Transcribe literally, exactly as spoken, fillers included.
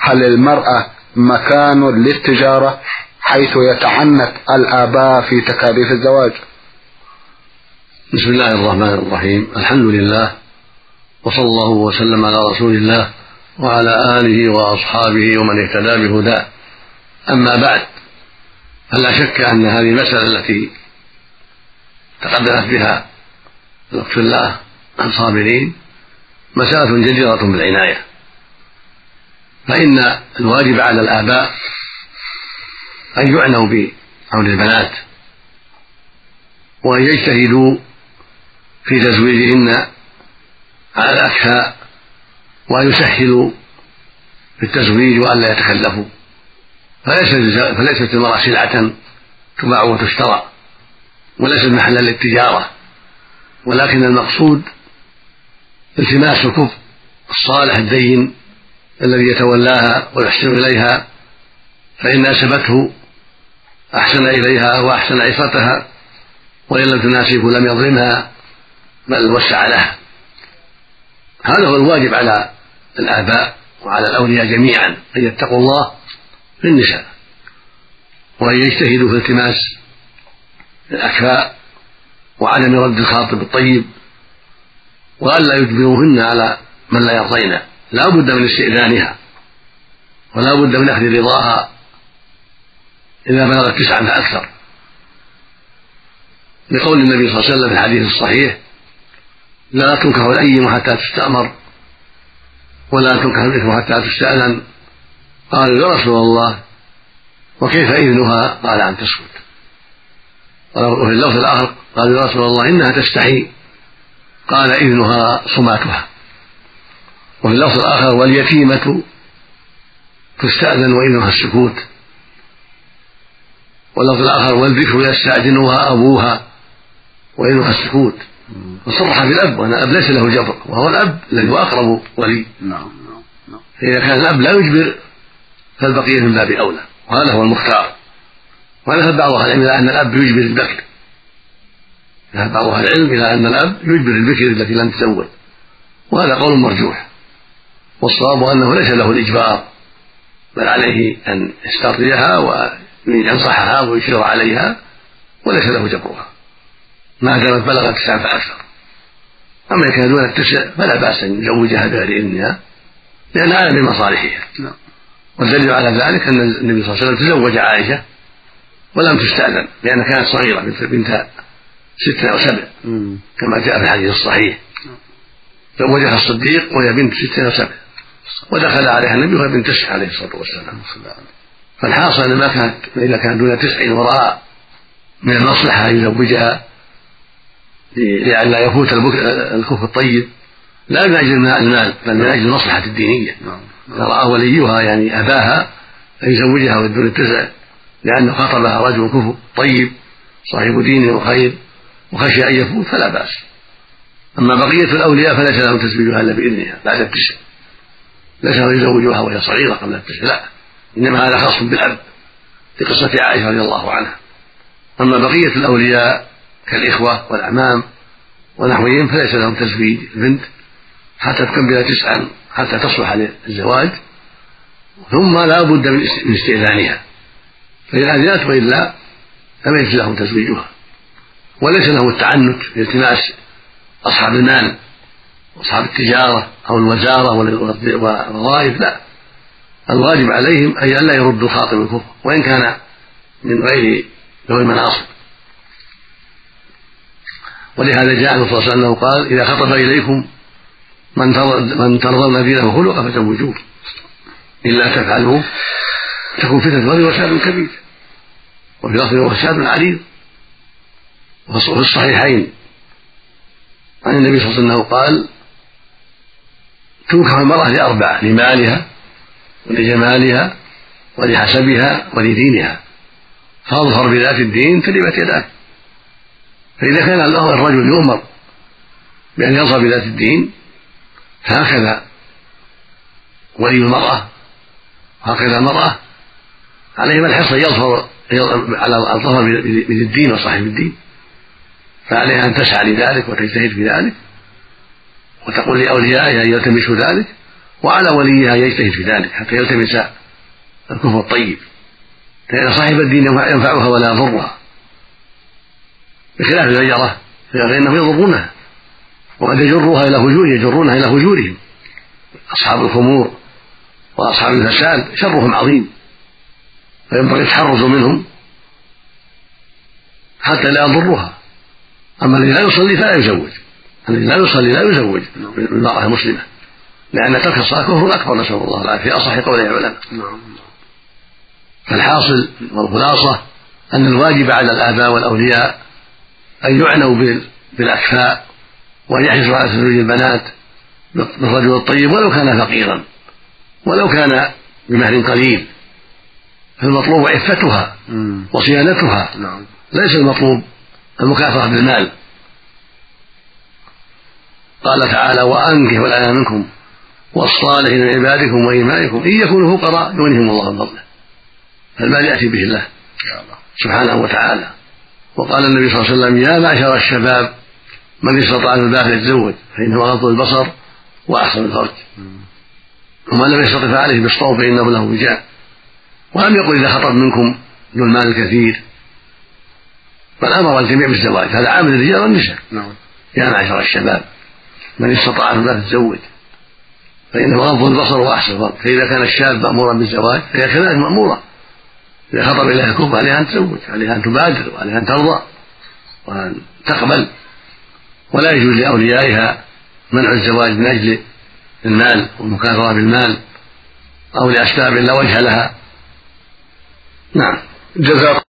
هل المرأة مكان للتجارة حيث يتعنت الآباء في تكاليف الزواج؟ بسم الله الرحمن الرحيم. الحمد لله، وصلى الله وسلم على رسول الله وعلى آله وأصحابه ومن اهتدى بهداه. أما بعد، فلا شك أن هذه المسألة التي تقدمت بها الأخت الله الصابرين مسألة جديرة بالعناية، فإن الواجب على الآباء أن يعنوا بعون البنات وأن يجتهدوا في تزويجهن على الأكفاء، وأن يسهلوا في التزويج وأن لا يتكلفوا، فليست المرأة سلعة تباع وتشترى وليست محلا للتجارة، ولكن المقصود التماس الكفء الصالح الدين الذي يتولاها ويحسن إليها، فإن ناسبته أحسن إليها وأحسن عصتها، وإن لم تناسبه لم يظلمها بل وسع لها. هذا هو الواجب على الآباء وعلى الأولياء جميعا، أن يتقوا الله في النساء وأن يجتهدوا في التماس الأكفاء وعدم رد الخاطب الطيب، وأن لا يجبروهن على من لا يرضين، لا بد من استئذانها ولا بد من أخذ رضاها إذا بلغت تسعا فأكثر، لقول النبي صلى الله عليه وسلم في الحديث الصحيح: لا تنكح الأيم حتى تستأمر ولا تنكح الإثم حتى تستأذن. قالوا: يا رسول الله وكيف إذنها؟ قال: أن تسكت. وفي اللفظ الآخر قالوا: يا رسول الله إنها تستحي. قال: إذنها صماتها. وفي اللفظ الآخر: واليتيمة تستأذن وإذنها السكوت. واللفظ الآخر: والذكر يستأذنها أبوها وإذنها السكوت. وصرح بالأب، وأن الأب ليس له جبر، وهو الأب الذي هو أقرب ولي. فإذا كان الأب لا يجبر فالبقية من باب أولى، وهذا هو المختار. وذهب بعض أهل العلم إلى أن الأب يجبر البكر، ذهب بعض أهل العلم إلى أن الأب يجبر البكر التي لم تزوج، وهذا قول مرجوح. والصواب أنه ليس له الإجبار، بل عليه أن يسترضيها وينصحها ويشير عليها، وليس له جبرها ما دامت بلغت تسعا فأكثر. أما إذا كان دون التسع فلا بأس أن يزوجها بغير إذنها، لأن هذا من مصالحها. والدليل على ذلك أن النبي صلى الله عليه وسلم تزوج عائشة ولم تستأذن، لأنها كانت صغيرة بنت ست أو سبع كما جاء في الحديث الصحيح. زوجها الصديق وهي بنت ست أو سبع، ودخل عليها النبي وهي بنت تسع عليه الصلاة والسلام. فالحاصل أن ما كانت إذا كان دون تسع ورأى من المصلحة أن يزوجها لئلا يفوت الكفء الطيب، لا من أجل المال بل من أجل المصلحة الدينية. رأى وليها يعني أباها أن يزوجها والدون التسع لأنه خطبها رجل كفء طيب صاحب دين وخير وخشي أن يفوت فلا بأس. أما بقية الأولياء فليس لهم تزويجها إلا بإذنها بعد التسع، ليس له يزوجها وهي صغيرة قبل التسع، لا، إنما هذا خاص بالأب في قصة عائشة رضي الله عنها. أما بقية الأولياء كالإخوة والأعمام ونحوهم فليس لهم تزويج البنت حتى تكمل تسعا حتى تصلح للزواج، ثم لا بد من استئذانها، فإذا أذنت وإلا لم يجوز لهم تزويجها. وليس له التعنت في التماس أصحاب المال وأصحاب التجارة أو الوزارة والوظائف، لا، الواجب عليهم أن لا يردوا خاطب الكفر وإن كان من غير ذوي المناصب. ولهذا جاء الرسول صلى الله عليه وسلم قال: إذا خطب إليكم من ترضون دينه وخلقه فزوجوه، إلا تفعلوا تكون فتنة وفساد كبير. وفي لفظ وفساد عريض. وفي الصحيحين عن النبي صلى الله عليه وسلم قال: تنكح المرأة لأربعة: لمالها ولجمالها ولحسبها ولدينها، فاظفر بذات الدين تربت يداك. فإذا كان الرجل يؤمر بأن يظهر بذات الدين فهكذا ولي المرأة، وهكذا المرأة عليهم الحرص أن يظهر على الظهر بالدين وصاحب الدين، فعليها أن تسعى لذلك وتجتهد في ذلك وتقول لأوليائها أن يلتمسوا ذلك، وعلى وليها أن يجتهد في ذلك حتى يلتمس الكفر الطيب، لأن صاحب الدين ينفعها ولا يضرها، بخلاف الفجرة فإنهم يضرونها وقد يجروها إلى فجور يجرونها إلى فجورهم. أصحاب الخمور وأصحاب الفساد شرهم عظيم، فينبغي التحرز منهم حتى لا يضرها. أما الذي لا يصلي فلا يزوج، الذي لا يصلي لا يزوج بالمرأة المسلمة، لأن ترك الصلاة كفر أكبر، نسأل الله العافية، أصح قول العلماء. فالحاصل والخلاصة أن الواجب على الآباء والأولياء أن يعنوا بالأكفاء وأن يحرصوا على تزويج البنات بالرجل الطيب ولو كان فقيرا ولو كان بمهر قليل، فالمطلوب عفتها وصيانتها، ليس المطلوب المكافأة بالمال. قال تعالى: وأنكحوا الأيام منكم والصالحين من عبادكم وإمائكم إن يكونوا فقراء يغنيهم الله من فضله. فالمال يأتي به الله سبحانه وتعالى. وقال النبي صلى الله عليه وسلم: يا معشر الشباب من استطاع من الباء فليتزوج فإنه أغض البصر وأحسن الفرج، ومن لم يستطع فعليه بالصوم فإنه له وجاء. ولم يقل إذا خطب منكم ذو المال الكثير، بل أمر الجميع بالزواج، هذا عام الرجال والنساء. يا معشر الشباب من استطاع من الباء فليتزوج فإنه أغض البصر وأحسن الفرج. فإذا كان الشاب مأمورا بالزواج فهي كذلك مأمورة، إذا خطب إليها الكفر عليها أن تزوج، عليها أن تبادر، وعليها أن ترضى وأن تقبل. ولا يجوز لأوليائها منع الزواج من أجل المال والمكافأة بالمال أو لأسباب لا وجه لها. نعم. جزاك